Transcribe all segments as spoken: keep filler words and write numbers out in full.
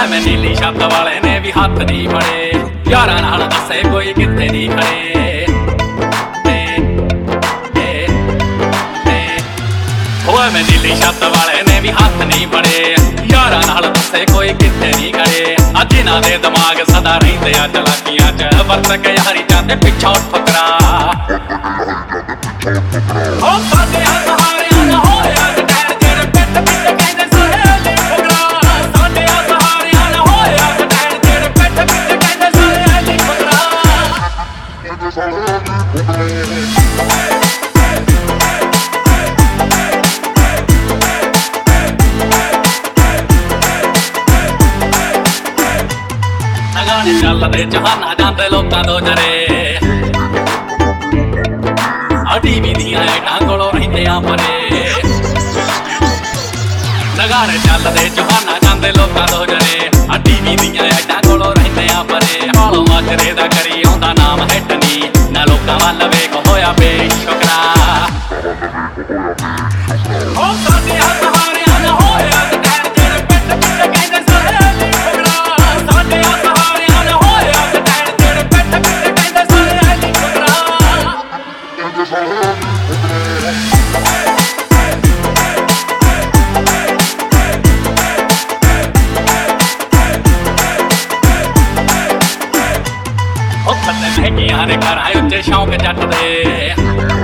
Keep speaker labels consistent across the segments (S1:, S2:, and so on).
S1: ਹੋਏ ਮੈਂ ਨੀਲੀ ਛੱਤ ਵਾਲੇ ਨੇ ਵੀ ਹੱਥ ਨਹੀਂ ਫੜੇ ਯਾਰਾਂ ਨਾਲ ਦੱਸੇ ਕੋਈ ਕਿੱਥੇ ਨਹੀਂ ਖੜੇ ਹੋਏ ਮੈਂ ਨੀਲੀ ਛੱਤ ਵਾਲੇ ਨੇ ਵੀ ਹੱਥ ਨਹੀਂ ਫੜੇ ਯਾਰਾਂ ਨਾਲ ਦੱਸੇ ਕੋਈ ਕਿੱਥੇ ਨਹੀਂ ਖੜੇ ਅੱਜ ਇਹਨਾਂ ਦੇ ਦਿਮਾਗ ਸਦਾ ਰਹਿੰਦੇ ਆ ਚਲਾਕੀਆਂ ਚ ਵਰਤ ਕੇ ਯਾਰੀ ਜਾਂਦੇ ਪਿੱਛੋਂ ਠੁਕਰਾ ਉਹ ਸਾਡੇ ਸਹਾਰਿਆਂ ਦਾ ਹੋਇਆ ਸਟੈਂਡ ਜਿਹੜੇ ਪਿੱਟ ਪਿੱਟ ਕਹਿੰਦੇ ਸਹੇਲੀ ਫੁਕਰਾ ਸਾਡੇ ਸਹਾਰਿਆਂ ਦਾ ਹੋਇਆ ਸਟੈਂਡ ਜਿਹੜੇ ਪਿੱਟ ਪਿੱਟ ਕਹਿੰਦੇ ਸਹੇਲੀ ਫੁਕਰਾ ਗਾਣੇ ਚੱਲਦੇ ਜਹਾਨਾਂ ਜਾਂਦੇ ਲੋਕਾਂ ਤੋਂ ਜਰੇ ਆ ਟੀਵੀ ਦੀਆਂ ਐਡਾਂ ਕੋਲੋਂ ਰਹਿੰਦੇ ਆ ਪਰੇ ਗਾਣੇ ਚੱਲਦੇ ਜਹਾਨਾਂ ਜਾਂਦੇ ਲੋਕਾਂ ਤੋਂ ਜਰੇ ਆ ਟੀਵੀ ਦੀਆਂ ਐਡਾਂ ਕੋਲੋਂ ਰਹਿੰਦੇ ਆ ਪਰੇ ਹਾਲੋਂ ਮਾਜਰੇ ਦਾ ਕਰੀ ਆਉਂਦਾ ਨਾਮ ਹਿੱਟ ਨੀ ਨਾ ਲੋਕਾਂ ਵੱਲ ਵੇਖ ਹੋਇਆ ਬੇਸ਼ੁਕਰਾ ਉਹ ਸਾਡੇ ਸਹਾਰਿਆਂ ਦਾ ਹੋਇਆ ਸਟੈਂਡ ਜਿਹੜੇ ਪਿੱਟ ਪਿੱਟ ਕਹਿੰਦੇ ਸਹੇਲੀ ਫੁਕਰਾ ਸਾਡੇ ਸਹਾਰਿਆਂ ਦਾ ਹੋਇਆ ਸਟੈਂਡ ਜਿਹੜੇ ਪਿੱਟ ਪਿੱਟ ਕਹਿੰਦੇ ਸਹੇਲੀ ਫੁਕਰਾ ਉਹ ਥੱਲੇ ਮਹਿੰਗੀਆਂ ਦੇ ਘਰਾਂ ਉੱਤੇ ਸ਼ੌਂਕ ਜੱਟ ਦੇ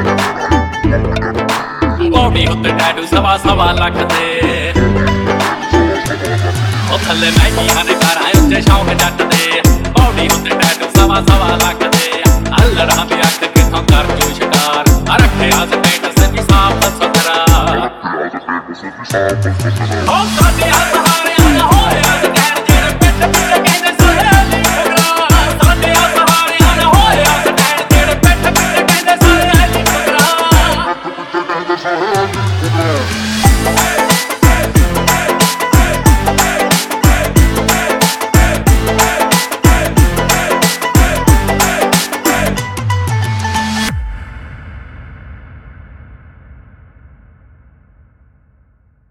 S1: ਬੋਡੀ ਉੱਤੇ ਟੈਟੂ ਸਵਾ ਸਵਾ ਲੱਖ ਦੇ ਉਹ ਥੱਲੇ ਮਹਿੰਗੀਆਂ ਦੇ ਘਰਾਂ ਉੱਤੇ ਸ਼ੌਂਕ ਜੱਟ ਦੇ ਬੋਡੀ ਉੱਤੇ ਟੈਟੂ ਸਵਾ ਸਵਾ ਲੱਖ ਦੇ